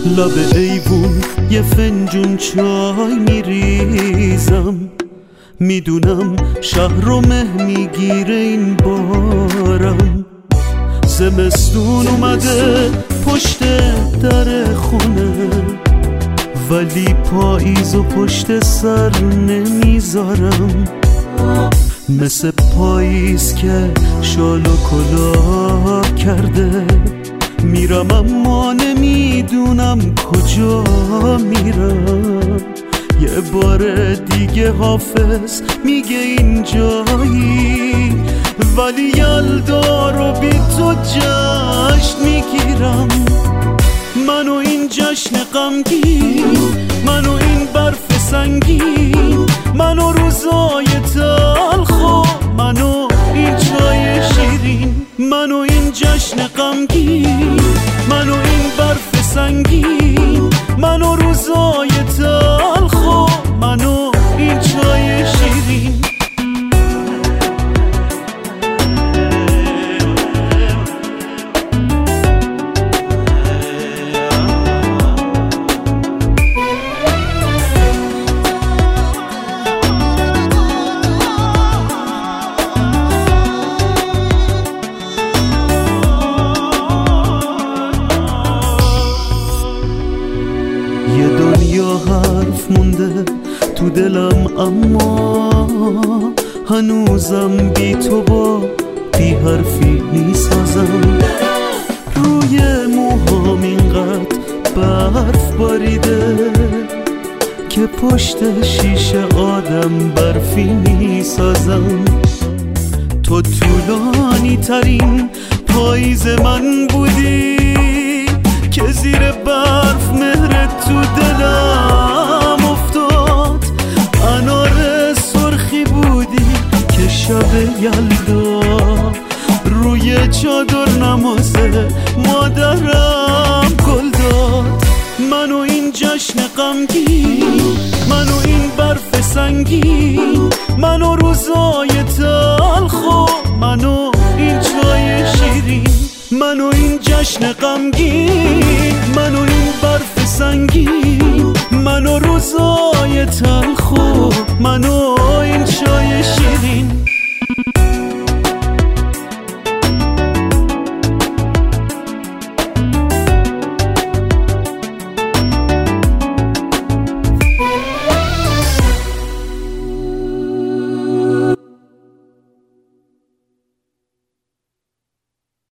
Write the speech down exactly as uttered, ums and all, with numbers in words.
لب ایوون یه فنجون چای میریزم، میدونم شهر رو مه میگیره این بارم. زمستون اومده پشت در خونه، ولی پاییز و پشت سر نمیذارم. مثل پاییز که شال و کلاه کرده، میرم اما نمیدونم کجا میرم. یه بار دیگه حافظ میگه این جایی، ولی یلدا رو بی تو جشن میگیرم. منو این جشن غمگین، منو این برف سنگین، منو روزای تلخ و منو این چای شیرین. منو این جشن غمگین، منو این برف سنگین، منو روزای تلخ و منو این چای شیرین. یه دنیا حرف مونده تو دلم، اما هنوزم بی تو با بی حرفی میسازم. روی موهام اینقدر برف باریده که پشت شیشه آدم برفی میسازم. تو طولانی ترین پاییز من بودی که زیر برف مهرت تو دلم افتاد. انار سرخی بودی که شب یلدا روی چادر نماز مادرم گل داد. منو این جشن غمگین، منو این برف سنگین، منو روزای تلخ و منو این چای شیرین. منو این جشن غمگین، منو این برف سنگین، منو روزای تلخ و منو